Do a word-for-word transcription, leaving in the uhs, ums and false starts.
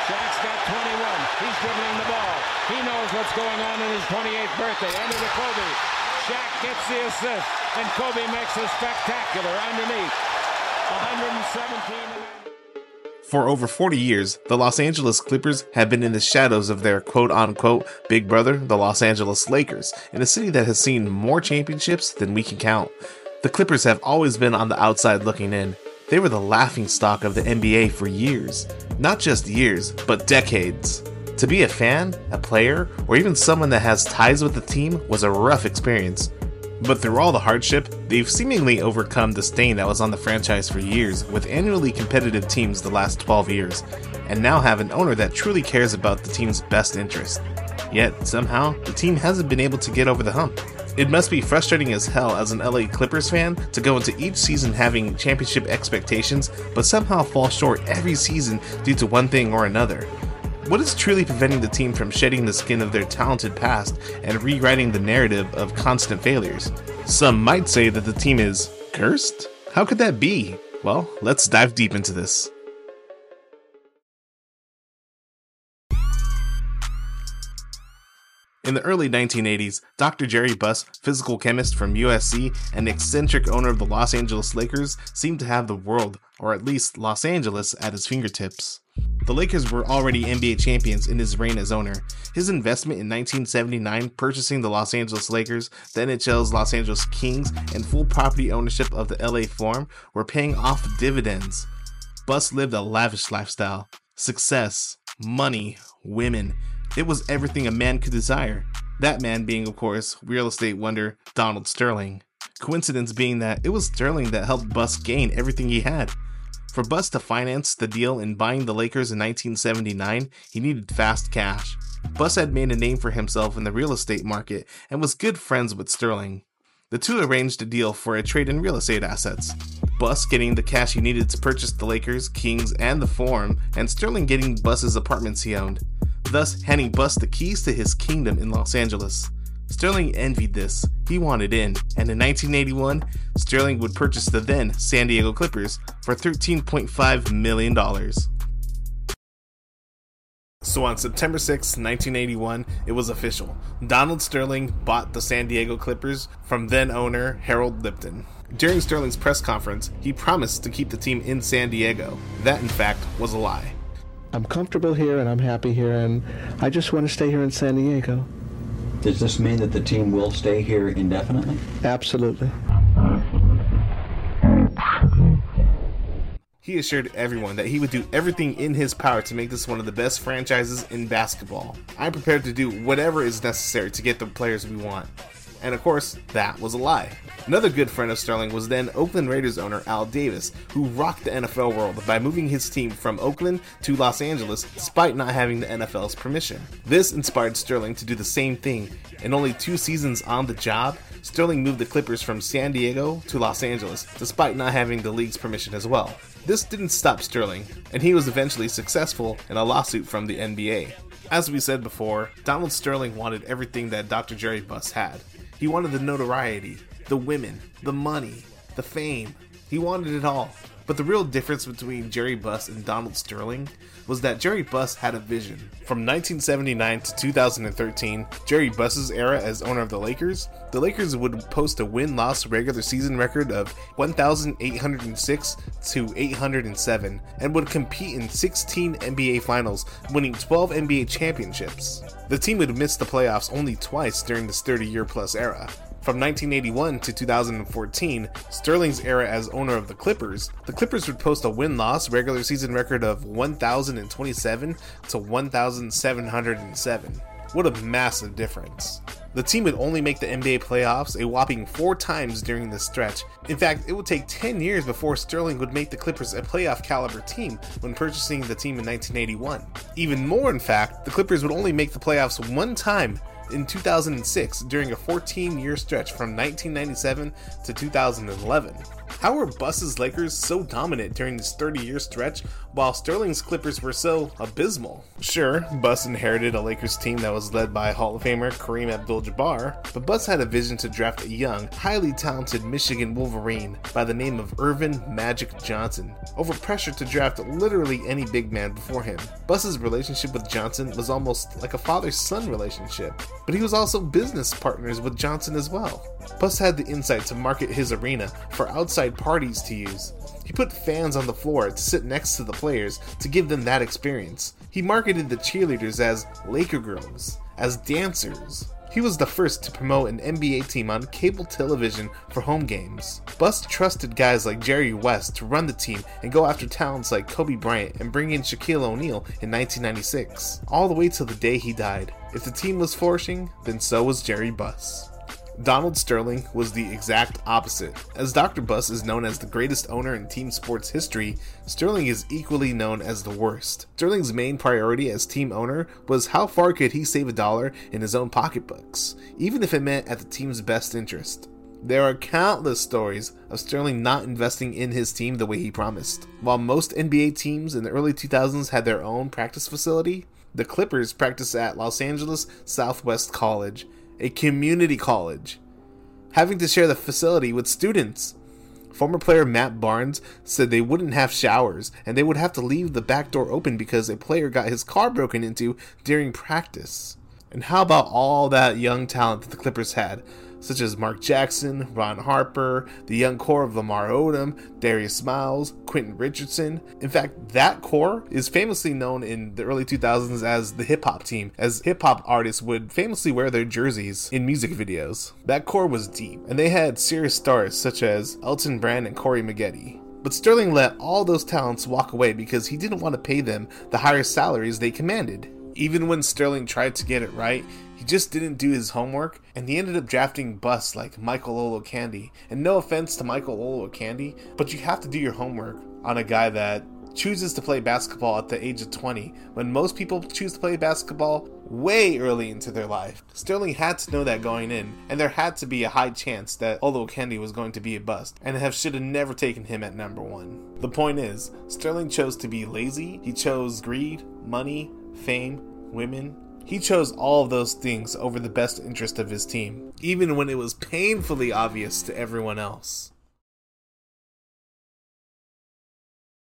Shaq's got twenty-one. He's dribbling the ball. He knows what's going on in his twenty-eighth birthday. Under to Kobe. Shaq gets the assist, and Kobe makes a spectacular underneath. one hundred seventeen. For over forty years, the Los Angeles Clippers have been in the shadows of their quote-unquote big brother, the Los Angeles Lakers, in a city that has seen more championships than we can count. The Clippers have always been on the outside looking in. They were the laughingstock of the N B A for years. Not just years, but decades. To be a fan, a player, or even someone that has ties with the team was a rough experience. But through all the hardship, they've seemingly overcome the stain that was on the franchise for years, with annually competitive teams the last twelve years, and now have an owner that truly cares about the team's best interest. Yet, somehow, the team hasn't been able to get over the hump. It must be frustrating as hell as an L A Clippers fan to go into each season having championship expectations, but somehow fall short every season due to one thing or another. What is truly preventing the team from shedding the skin of their talented past and rewriting the narrative of constant failures? Some might say that the team is cursed? How could that be? Well, let's dive deep into this. In the early nineteen eighties, Doctor Jerry Buss, physical chemist from U S C and eccentric owner of the Los Angeles Lakers, seemed to have the world, or at least Los Angeles, at his fingertips. The Lakers were already N B A champions in his reign as owner. His investment in nineteen seventy-nine, purchasing the Los Angeles Lakers, the N H L's Los Angeles Kings, and full property ownership of the L A Forum were paying off dividends. Buss lived a lavish lifestyle. Success, money, women. It was everything a man could desire. That man being, of course, real estate wonder Donald Sterling. Coincidence being that it was Sterling that helped Buss gain everything he had. For Buss to finance the deal in buying the Lakers in nineteen seventy-nine, he needed fast cash. Buss had made a name for himself in the real estate market and was good friends with Sterling. The two arranged a deal for a trade in real estate assets. Buss getting the cash he needed to purchase the Lakers, Kings, and the Forum, and Sterling getting Buss's apartments he owned, thus handing Buss the keys to his kingdom in Los Angeles. Sterling envied this. He wanted in, and in nineteen eighty-one, Sterling would purchase the then San Diego Clippers for thirteen point five million dollars. So on September sixth, nineteen eighty-one, it was official. Donald Sterling bought the San Diego Clippers from then-owner Harold Lipton. During Sterling's press conference, he promised to keep the team in San Diego. That, in fact, was a lie. I'm comfortable here and I'm happy here, and I just want to stay here in San Diego. Does this mean that the team will stay here indefinitely? Absolutely. He assured everyone that he would do everything in his power to make this one of the best franchises in basketball. I'm prepared to do whatever is necessary to get the players we want. And of course, that was a lie. Another good friend of Sterling was then Oakland Raiders owner Al Davis, who rocked the N F L world by moving his team from Oakland to Los Angeles despite not having the N F L's permission. This inspired Sterling to do the same thing. In only two seasons on the job, Sterling moved the Clippers from San Diego to Los Angeles despite not having the league's permission as well. This didn't stop Sterling, and he was eventually successful in a lawsuit from the N B A. As we said before, Donald Sterling wanted everything that Doctor Jerry Buss had. He wanted the notoriety, the women, the money, the fame. He wanted it all. But the real difference between Jerry Buss and Donald Sterling was that Jerry Buss had a vision. From nineteen seventy-nine to two thousand thirteen, Jerry Buss's era as owner of the Lakers, the Lakers would post a win-loss regular season record of one thousand eight hundred six to eight hundred seven and would compete in sixteen N B A finals, winning twelve N B A championships. The team would miss the playoffs only twice during this thirty-year-plus era. From nineteen eighty-one to two thousand fourteen, Sterling's era as owner of the Clippers, the Clippers would post a win-loss regular season record of one thousand twenty-seven to one thousand seven hundred seven. What a massive difference. The team would only make the N B A playoffs a whopping four times during this stretch. In fact, it would take ten years before Sterling would make the Clippers a playoff caliber team when purchasing the team in nineteen eighty-one. Even more, in fact, the Clippers would only make the playoffs one time in two thousand six during a fourteen-year stretch from nineteen ninety-seven to two thousand eleven. How were Buss's Lakers so dominant during this thirty-year stretch, while Sterling's Clippers were so abysmal? Sure, Buss inherited a Lakers team that was led by Hall of Famer Kareem Abdul-Jabbar, but Buss had a vision to draft a young, highly talented Michigan Wolverine by the name of Irvin Magic Johnson, over pressure to draft literally any big man before him. Buss's relationship with Johnson was almost like a father-son relationship, but he was also business partners with Johnson as well. Buss had the insight to market his arena for outside parties to use. He put fans on the floor to sit next to the players to give them that experience. He marketed the cheerleaders as Laker girls, as dancers. He was the first to promote an N B A team on cable television for home games. Buss trusted guys like Jerry West to run the team and go after talents like Kobe Bryant and bring in Shaquille O'Neal in nineteen ninety-six, all the way till the day he died. If the team was flourishing, then so was Jerry Buss. Donald Sterling was the exact opposite. As Doctor Buss is known as the greatest owner in team sports history, Sterling is equally known as the worst. Sterling's main priority as team owner was how far could he save a dollar in his own pocketbooks, even if it meant at the team's best interest. There are countless stories of Sterling not investing in his team the way he promised. While most N B A teams in the early two thousands had their own practice facility, the Clippers practiced at Los Angeles Southwest College, a community college, having to share the facility with students. Former player Matt Barnes said they wouldn't have showers and they would have to leave the back door open because a player got his car broken into during practice. And how about all that young talent that the Clippers had, such as Mark Jackson, Ron Harper, the young core of Lamar Odom, Darius Miles, Quentin Richardson. In fact, that core is famously known in the early two thousands as the hip-hop team, as hip-hop artists would famously wear their jerseys in music videos. That core was deep, and they had serious stars such as Elton Brand and Corey Maggette. But Sterling let all those talents walk away because he didn't want to pay them the higher salaries they commanded. Even when Sterling tried to get it right, he just didn't do his homework, and he ended up drafting busts like Michael Olowokandi. And no offense to Michael Olowokandi, but you have to do your homework on a guy that chooses to play basketball at the age of twenty, when most people choose to play basketball way early into their life. Sterling had to know that going in, and there had to be a high chance that Olowokandi was going to be a bust, and have should have never taken him at number one. The point is, Sterling chose to be lazy, he chose greed, money, fame, women. He chose all of those things over the best interest of his team, even when it was painfully obvious to everyone else.